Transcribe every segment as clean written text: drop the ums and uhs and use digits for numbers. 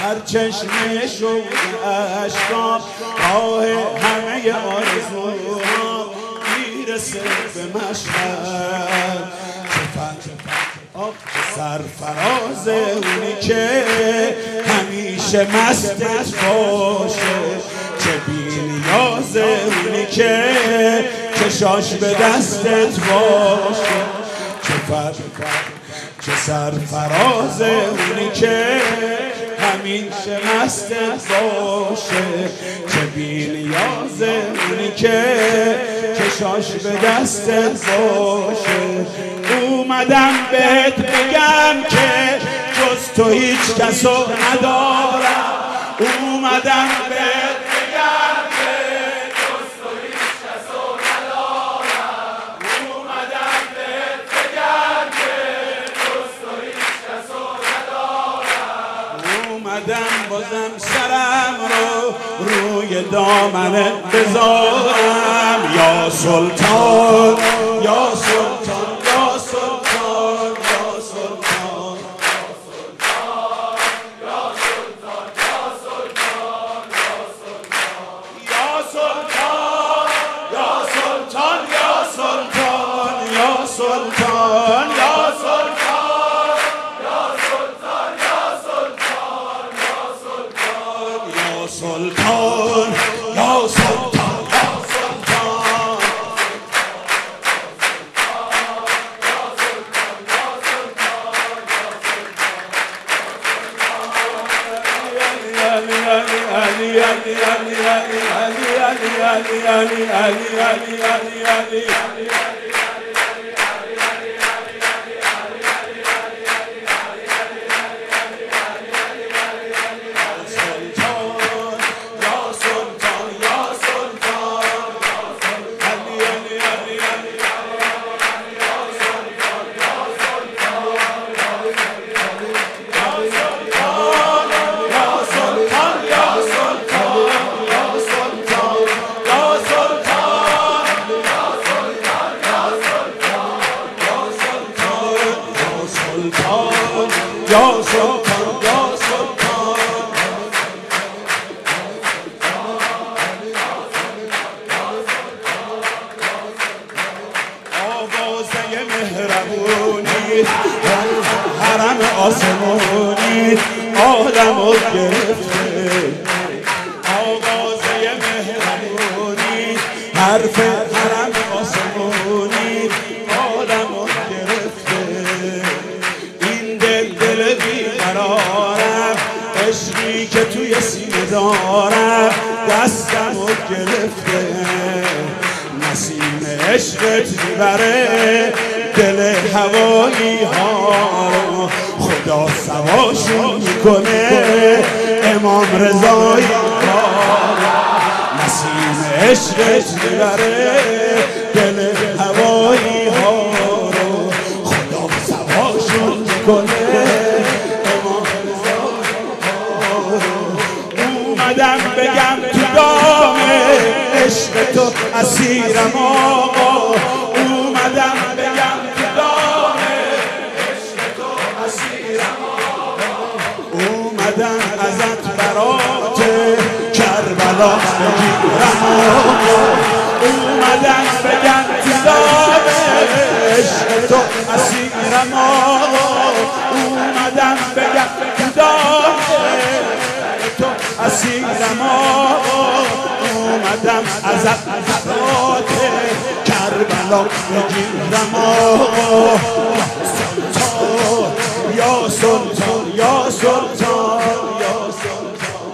در چشمه شوق اشکام راه همه آرزوام میرسه به مشهد. چه سرفراز اونی که همیشه مستت باشه، چه بی‌نیاز اونی که چشاش به دستت باشه، چه سرفراز اونی که همیشه مستت باشه، چه بی‌نیاز اونی که چشاش به دستت باشه. اومدم بهت بگم که جز تو هیچ کسو ندارم، اومدم بهت بگم که جز تو هیچ کسو ندارم، اومدم بهت بگم که جز تو هیچ کسو ندارم. اومدم بازم سرم رو روی دامنت بذارم. یا سلطان یا سلطان یا سلطان یا سلطان یا سلطان یا سلطان یا سلطان یا سلطان یا سلطان یا سلطان یا سلطان یا سلطان یا سلطان یا سلطان. یا سلطان یا سلطان آوازه مهربونی حرم آسمونی آدمو گرفته، آوازه مهربونی حرف حرم آسمونی آدمو گرفته. بیقرارم عشقی که توی سینه دارم دستمو گرفته، نسیم عشقت میبره دل هوایی ها رو، خدا سواشون میکنه امام رضایی ها. نسیم عشقت میبره دل هوایی ها رو، خدا سواشون میکنه. اومدم بگم تو دام عشق تو اسیرم آقا، اومدم بگم تو دام عشق تو اسیرم آقا، اومدم ازت برات کربلا بگیرم آقا، اومدم بگم تو دام عشق تو اسیرم آقا، اومدم بگم تو دام اسیرم آقا، اومدم ازت برات کربلا بگیرم آقا. یا سلطان یا سلطان یا سلطان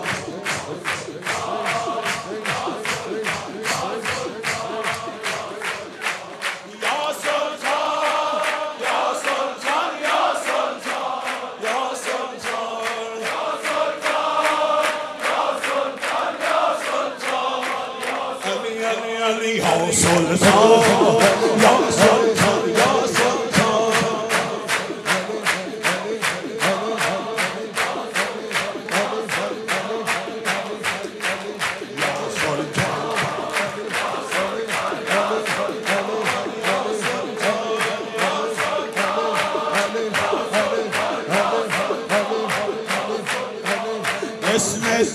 یا سلطان یا سلطان یا سلطان.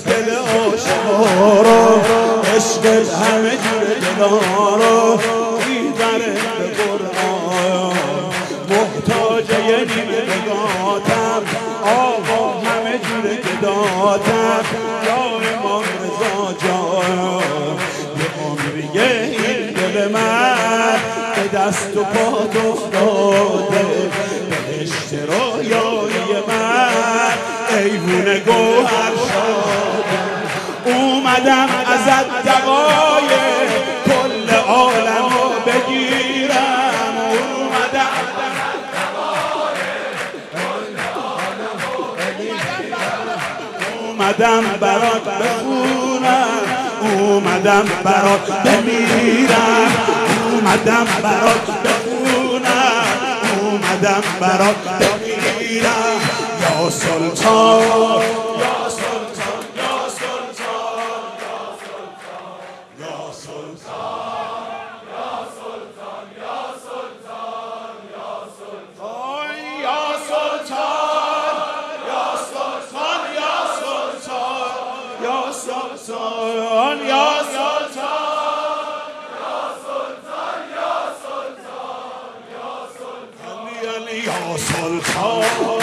دل عاشقا رو، عشق همه جور دلا رو میبره به قرآن. محتاج یه نیمه نگاتم آقا، همه جور گداتم یا امام رضا جان. یه عمریه این دل من به دست و پات افتاده، بهشت رویایی من ایوون گوهر شده. اومدم ازت دقای کل عالمو بگیرم، اومدم اومدم برات بخونم، اومدم برات بمیرم، اومدم برات بخونم، اومدم برات بمیرم. یا سلطان یا سلطان یا سلطان یا سلطان یا سلطان یا سلطان یا سلطان یا سلطان یا سلطان یا سلطان یا سلطان یا سلطان یا سلطان یا سلطان یا سلطان یا سلطان